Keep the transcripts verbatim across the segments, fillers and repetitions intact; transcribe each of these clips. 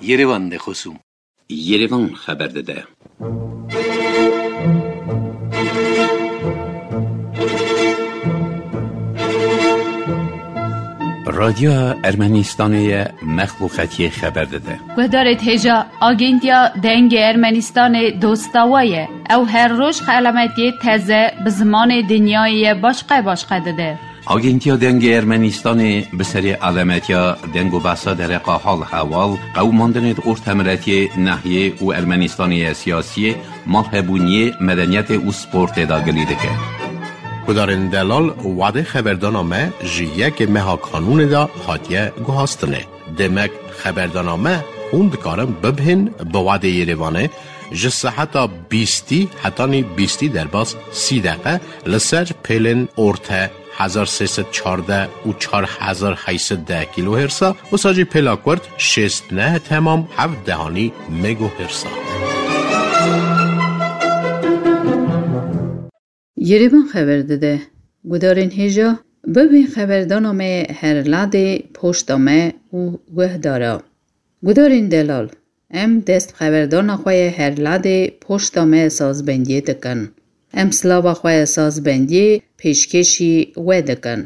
Yerevan de خصوم Yerevan خبر داده. رادیو ارمنستان مخلوقاتی خبر داده. گذارید هجا آگنتیا دنگ ارمنستان دوستاویه او هر روز علامتی تازه به زمان دنیای باشقه باشقه داده. آگنتیا دنگ ارمنستان به سری علامتیا دنگ و بحثا در حال حوال قوماندن ارتمرتی ناحیه و ارمنستانی سیاسی مالهبونی مدنیت و سپورت داگلی دکه. کدارن دلال وعده خبردانامه جیه که مها قانون دا حاتیه گوهاستنه. دمک خبردانامه خوند کارم ببهن به وعده یریوانه جسه حتی بیستی حتی نی بیستی در باز سی دقیقه لسر پیلن ارته هزار سیصد چارده و چار هزار هیصد ده کیلو هرسا و ساجی پیلاکورد شست نه تمام هفت دهانی مگو هرسا. یریوان خبر داده. گدارین هجا ببین خبردانامه هر لاده پشتامه و گهدارا. گدارین دلال ام دست خبردان خواه هر لاده پشتامه سازبندی دکن. ام سلاو خواه سازبندی پیشکشی و دکن.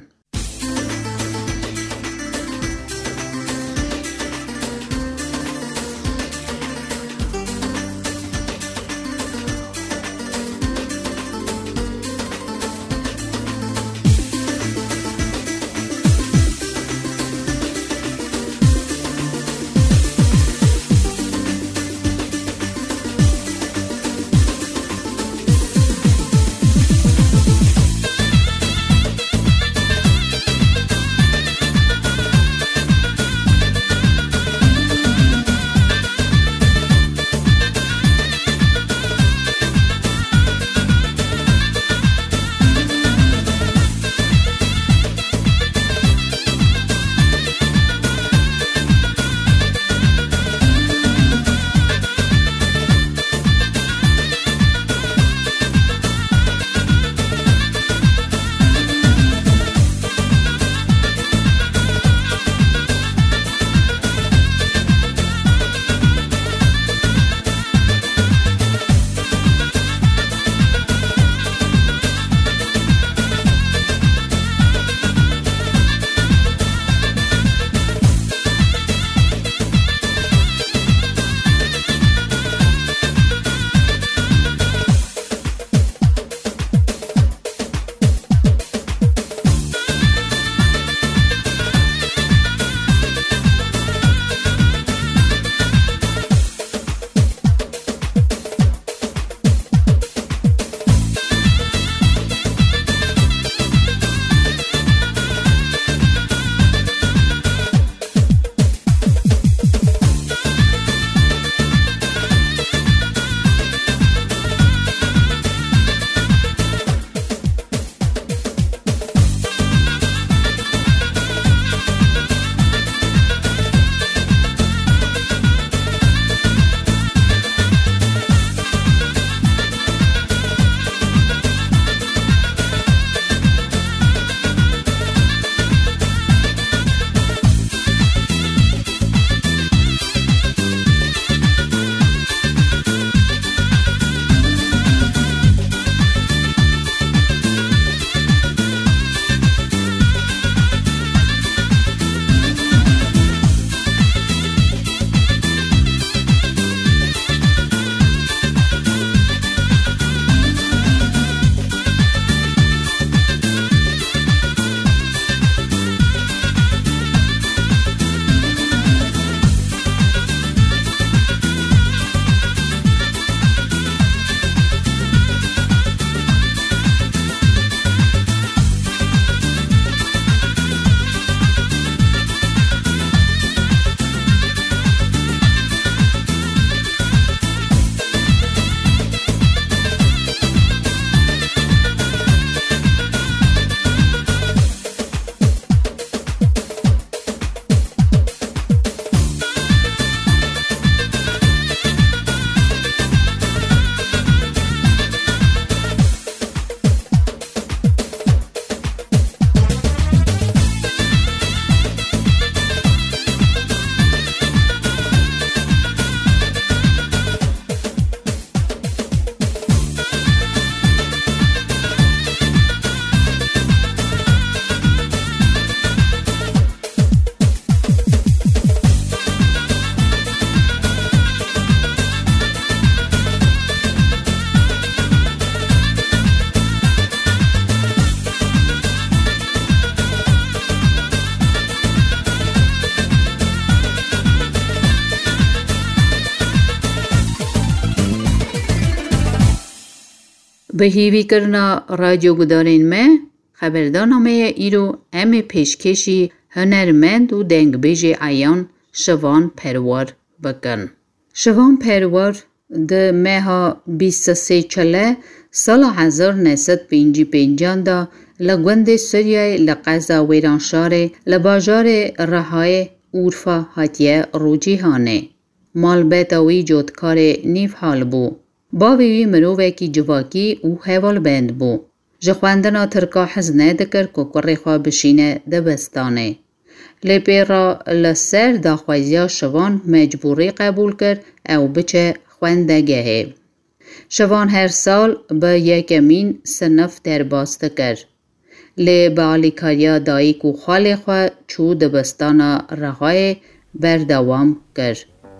به هیوی کرنا رادیو گدارین ما خبردانامه ایرو ام پیشکشی هنرمند و دنگ بیجی عیان شوان پرور بکن. شوان پرور ده مها بیست و سه چله سال هزار و نهصد و پنجاه و پنج دا لگوند سوریای لقزا ویرانشار لباجار رهای اورفا هاتیه روجیهانه. مال بیتاوی جودکار نیف حال بو. باوی مرووه کی جواکی او حوال بند بو. جخواندنا ترکا حزنه دکر که کره خواه بشینه دبستانه. لیپی را لسر دا خوازیا شوان مجبوری قبول کرد او بچه خواندگه. شوان هر سال به یکمین صنف در باسته کرد. لی بالی کاریا دایی کو خالی خواه چو دبستانا رهای بردوام کرد.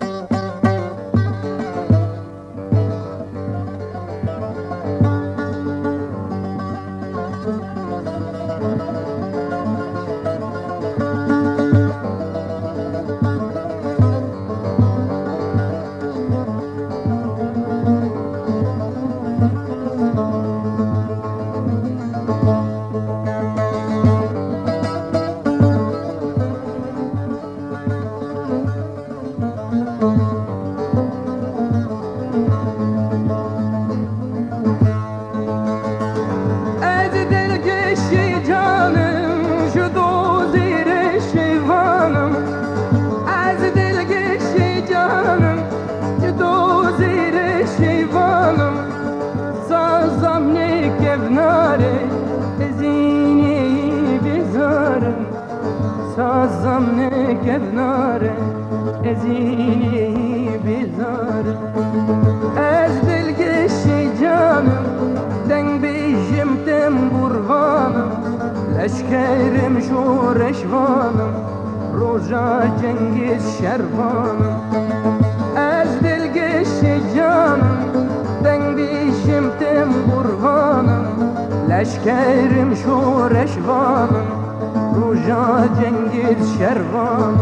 Eşkerim şu reşvanım, Roja Cengiz şervanım. Ez dilgeşi canım, ben bişimtim burhanım. Leşkerim şu reşvanım, Roja Cengiz şervanım.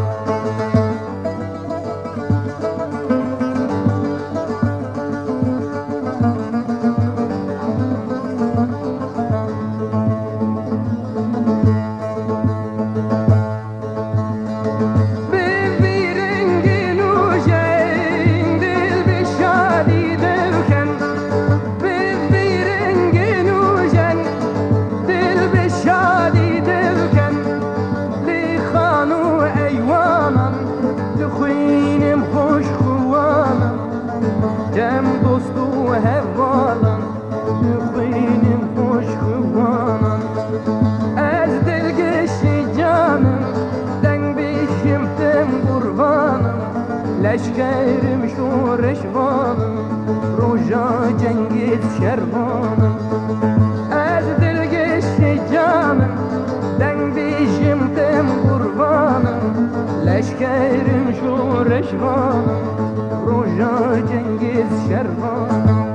Leşkerim şu reşvanım, Roja Cengiz şervanım. Ez dilgeşi canım, den bişimtim kurbanım. Leşkerim şu reşvanım, Roja Cengiz şervanım.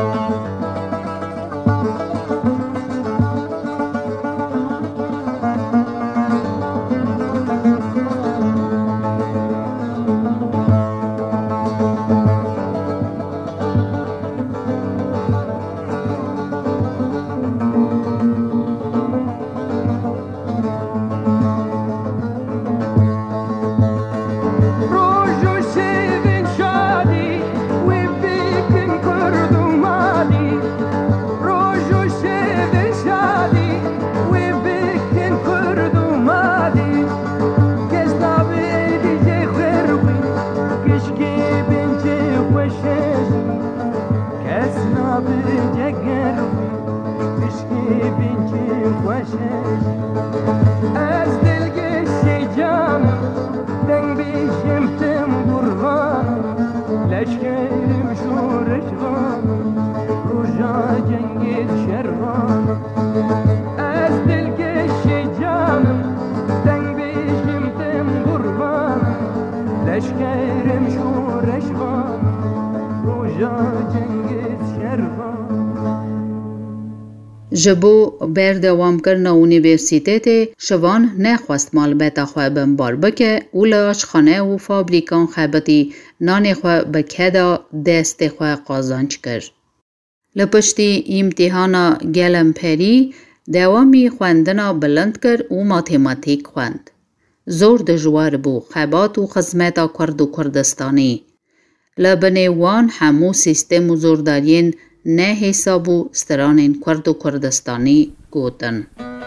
جبو بردوام کرنا اونیورسیتت شوان نخواست مال بیتا خواه بمبار بکه اولاش خانه و فابریکان خبتی نان خواه بکه دا دست خواه قازانچ کرد. لپشتی امتحانا گلم پری دوامی خواندنا بلند کر و ماتماتیک خواند. زور دجوار بو خبات و خزمتا کرد و کردستانی. لبنه وان همو سیستم و زوردارین نه حسابو سترانین کرد و کردستانی گوتن.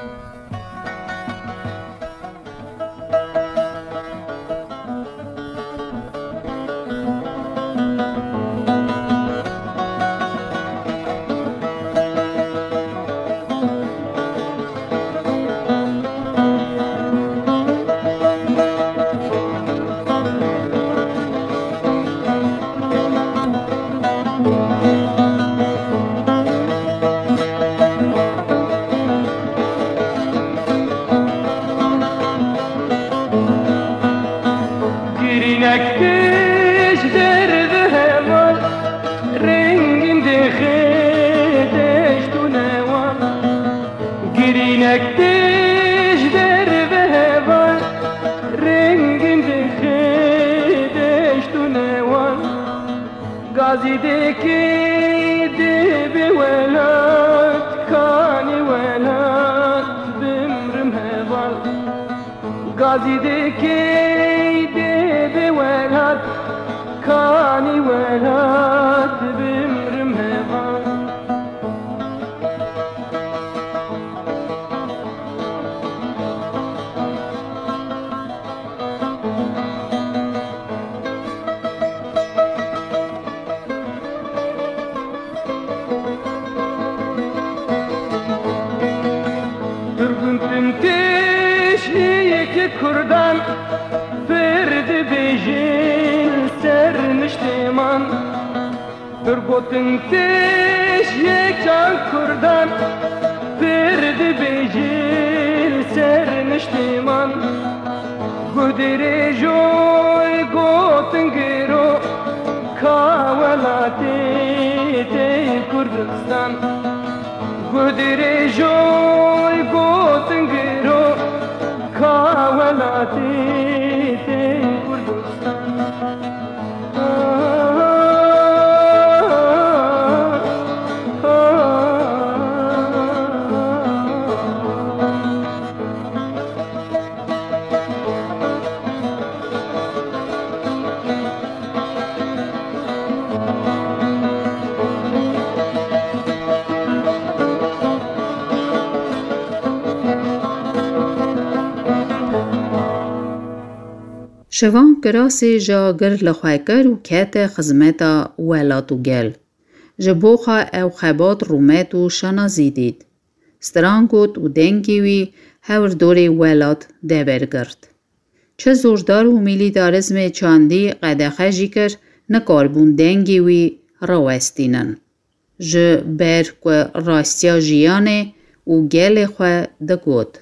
Kurdan verdi bejil serniştiman Turgutun teş yekan kurdan verdi bejil serniştiman Gudere joy gotun gero kavalati te Kurdistan Gudere joy gotun gero kavalati te Kurdistan شوان کراسی جا گر لخواه کر و کت خزمتا ولاتو گل. جبوخا او خبات رومت و شانا زیدید. سترانگوت و دنگیوی هور دوری ولات دبر گرد. چه زوردار و میلیتاریزم چاندی قدخه جی کر نکاربون دنگیوی روستینن. ج بر که راستیا جیانه و گل خواه دگوت.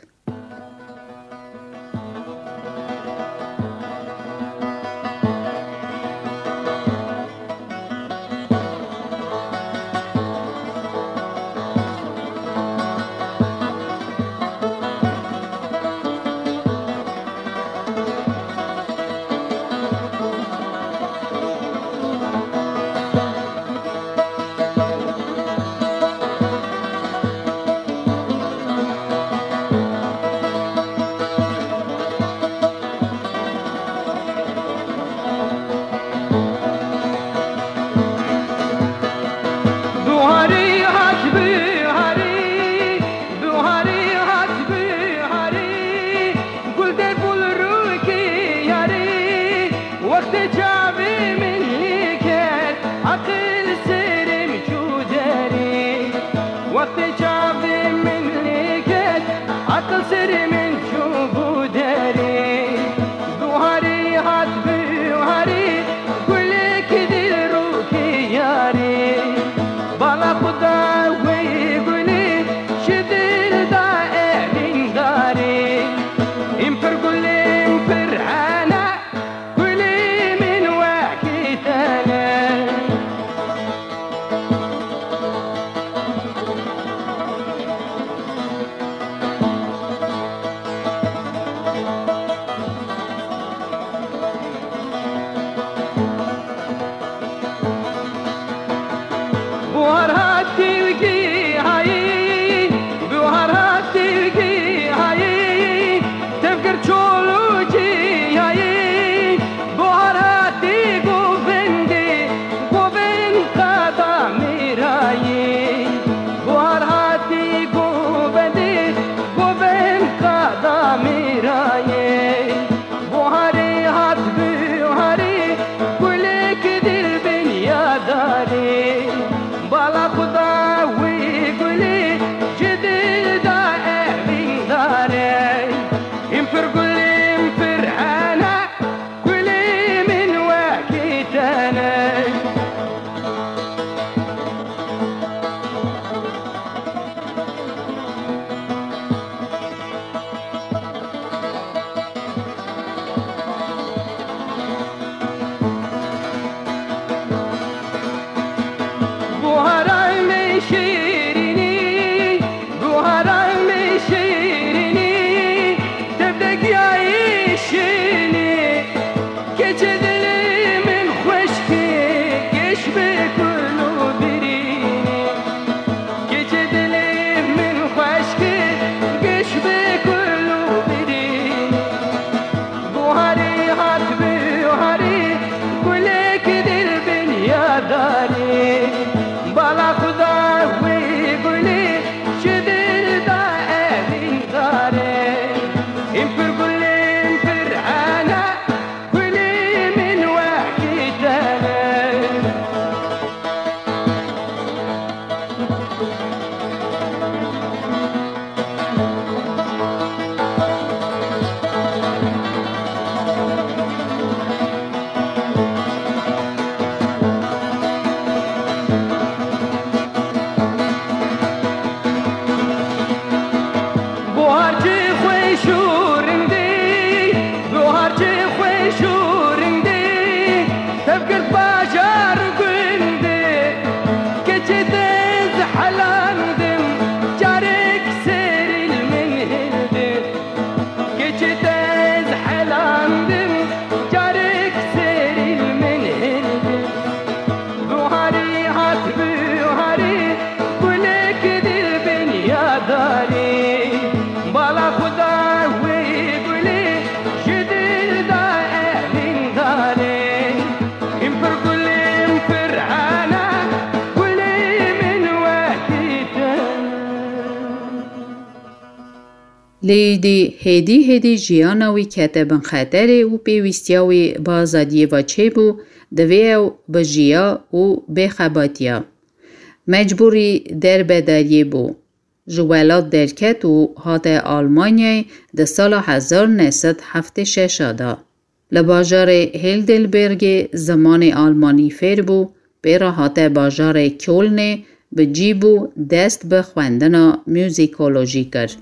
لیدی هدی هدی جیانوی کتبن خطر و پیوستیاوی بازادی و چه بو دویو بجیا و بخباتیا. مجبوری در بداری بو. جوالات درکت و هات آلمانیای ده سال هزار و نهصد و هفتاد و شش دا. لباجار هیلدلبرگ زمان آلمانی فر بو برا هات باجار کولن بجیبو دست به خواندن موزیکولوژی کرد.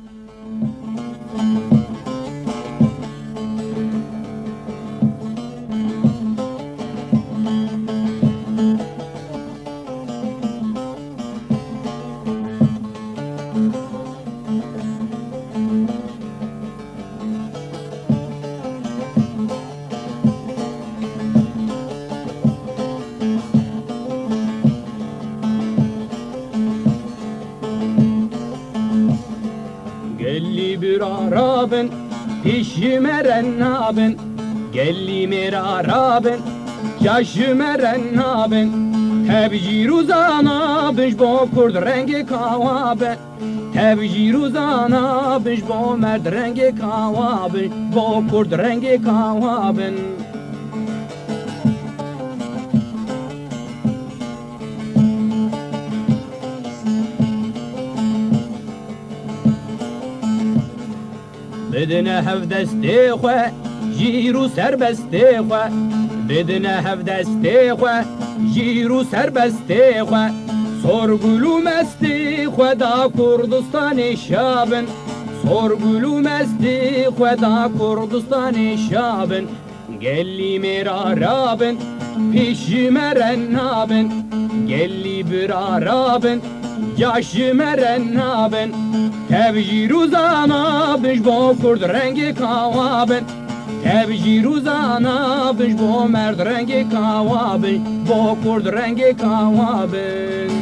Raben, işmeren naben, gelli mera raben, yaşmeren naben, tebci ruzana biş bo kurd rengi kavaben, tebci ruzana biş bo merd rengi kavaben, bo kurd rengi kavaben. بدنا هفدستی خو جیرو سربستی خو بدنا هفدستی خو جیرو سربستی خو سرگلو مستی خو دا کردستان شابن سرگلو مستی خو دا کردستان شابن گلی میرا رابن پیشی مرن نابن گلی برا رابن جاشی مرن نابن تبجی روزانا بش با کرد رنگ کاوابن تبجی روزانا بش با مرد رنگ کاوابن با کرد رنگ کاوابن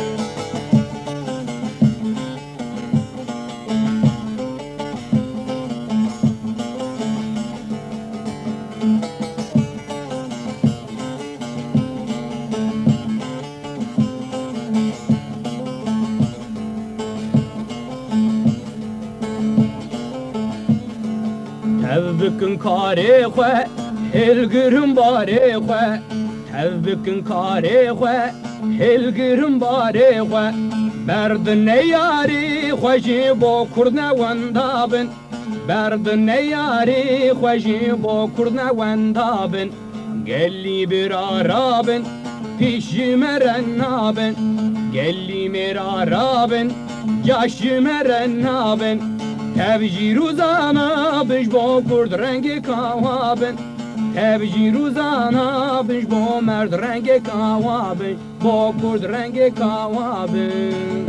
Tevbükün kare xwe, hilgirim bare xwe. Tevbükün kare xwe, hilgirim bare xwe. Berdin ne yari xwe jî bo kurd newendabin. Berdin ne yari xwe jî bo kurd newendabin. Gelî bir arabin, pîşî meren nabin. Gelî mir arabin, yaşî meren nabin. تبجی روزانا بش با کرد رنگ کاوابن تبجی روزانا بش با مرد رنگ کاوابن با کرد رنگ کاوابن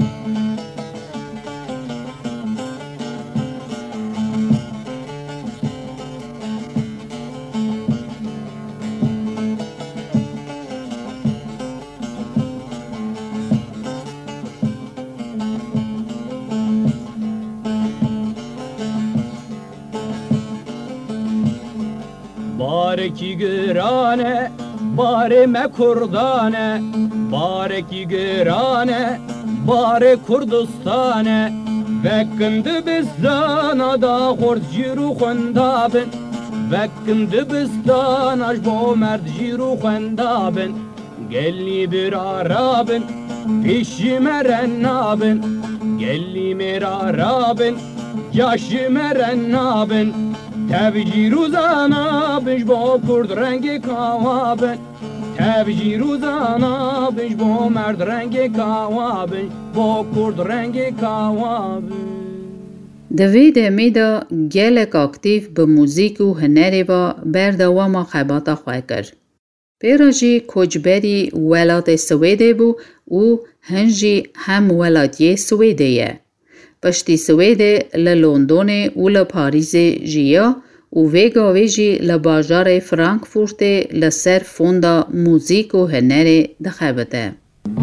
Bareki gürane, bare me kurdane, bareki gürane, bare Kurdistane. Vekkindi bizdana da xort jiru xwendabin, vekkindi bizdana jbo merd jiru xwendabin. Gelli bir arabin, pişi meren nabin, gelli mir arabin, yaşı meren nabin. تبجی روزانا بش با کرد رنگ کاوابن تبجی روزانا بش با مرد رنگ کاوابن با کرد رنگ کاوابن دوید میدا گلک اکتیف به موزیک و هنری و بردواما خباتا خواه کرد. پیراجی کجبری ولات سویده بو و هنجی هم ولاتی سویده پشتی سویده للندن و لپاریز جیا و ویگاوی جی لباجار فرانکفورت لسر فوندا موزیک و هنر دخبته.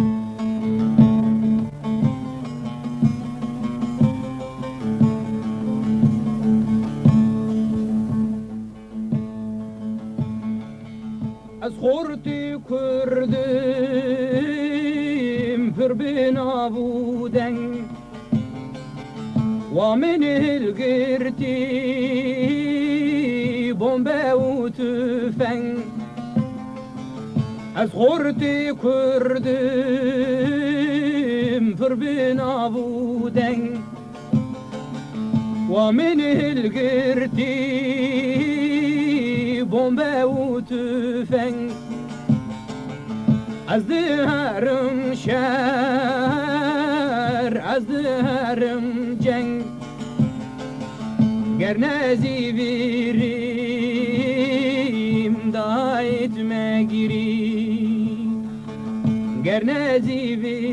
از خورتی کردیم پر بنا بودن ومن القرتي بومبا وتفنج از خورتی کردم پر بنا بودن و من الگرتی بومبه و تفنگ از دهرم شهر از دهرم جنگ گر نزی بیریم دایت مگیری گر نزی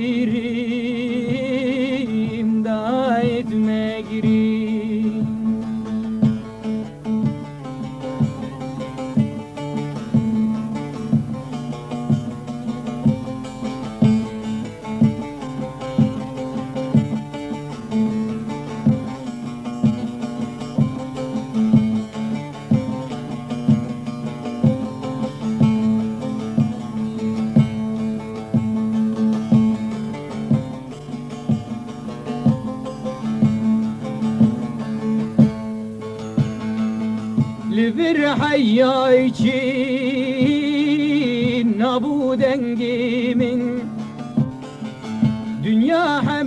بیریم دایت مگیری لبر حیای چی نبودنگی من dünya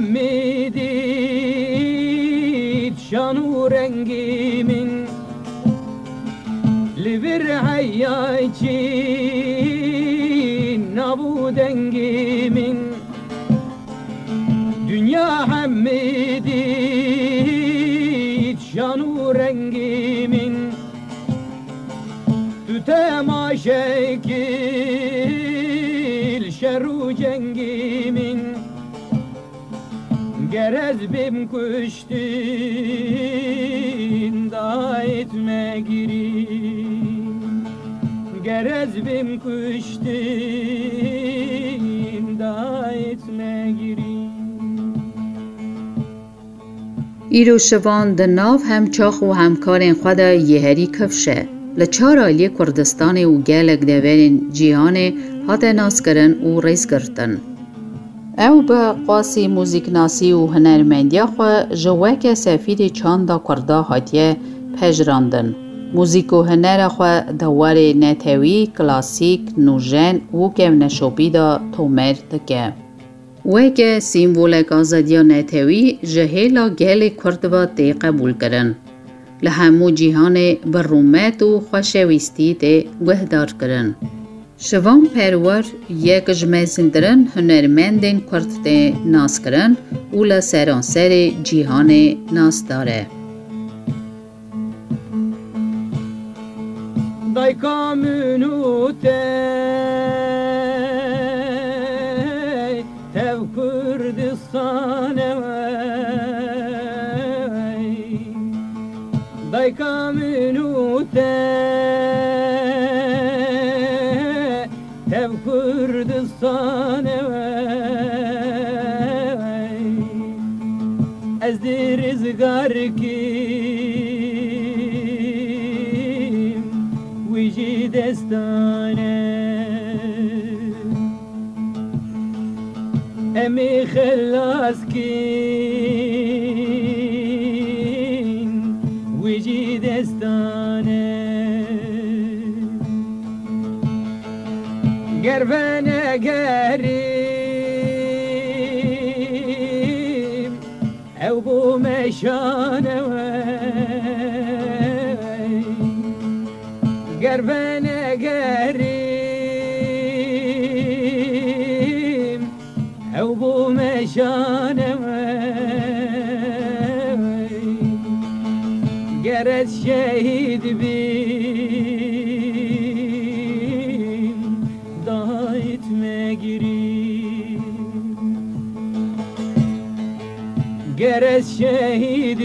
hemmedit şanu rengimin Livir hayyacin nabu dengimin Dünya hemmedit şanu rengimin Tütemaşekil şeru cengimin Gerez bim kuştin da etme girin Gerez bim kuştin da etme girin ایرو شوان د ناو هم چاخ و همکارین خود یهری کفشه لچار آلی کردستان و گلک دوین جیان هات ناس کرن و ریز کردن. او به قاسی موزیک ناسی و هنرمندی خواه جوک سفید چاندا کرده هاتیه پجراندن. موزیک و هنر خواه دوار نتوی، کلاسیک، نوژن و کم نشوبی دا تومر دکه. وکه سیمبولک آزادیا نتوی جهیلا گل کردوا دی قبول کرن. لهمو جیهان برومت و خوشویستی دی گهدار کرن. شوان پرور یک جمعیندرن هنرمندین کرد دی ناس کرن و لسرانسر جیهان ناس داره. دای کامونوته تv Kürdistan'e dای کامونوته تv Kürdistan'e ez dirizgar kim wici destane emi خلاص kim wici destane Gerbene gerim ev bu meşane Gerbene gerim ev bu meşane Gerez şehit bim daha etme girim Gerez şehit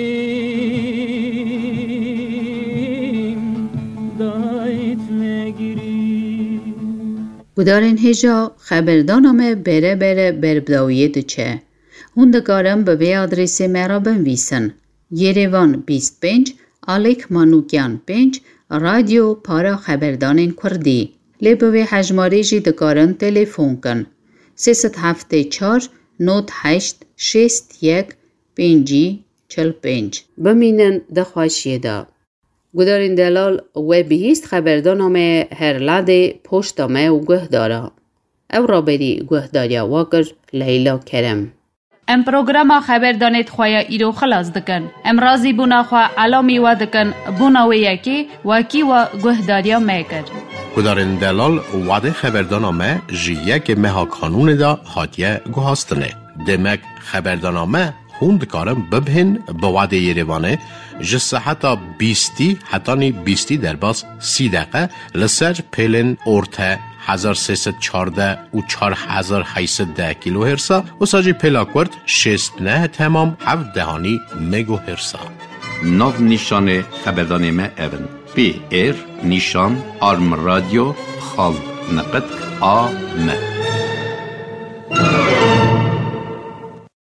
bim daha etme girim بودارین هجا خبردانامه بره بره بربداویه دوچه. هندگارم به وی آدرس مرا بنویسن. یریوان بیست و پنج آلیک مانوکیان پنج رادیو پارا خبردانین کردی. لی به وی حجماری جی دکارن تلیفون کن. سیست هفته چار نوت هشت شست یک پنجی چل پنج بمینن دخواشیه دا. گدارین دلال و بیست خبردانامه هر لاده پشتامه و گه دارا. او را بری گه داریا واکر لیلا کرم. ام پروگراما خبردانیت خواه ایرو خلاص دکن. ام رازی بونا خواه علامی و دکن بونا و یکی واکی و گه داریا میکر. گدارین دلال وعده خبردانامه جیه که مها کانون دا هاتیه گوهاستنه. دمک خبردانامه خوند کارم ببهن با وعده یریوانه جسه حتی بیستی حتی نی بیستی در باز سی دقیقه لسر پیلن ارته هزار سیصد چارده و چار هزار هیصد ده کیلو هرسا و ساجی پیلاکورد شست نه تمام هفت دهانی مگو هرسا. نو نشانه خبردانامه اون پی ایر نشان آرم رادیو خال نقد آ م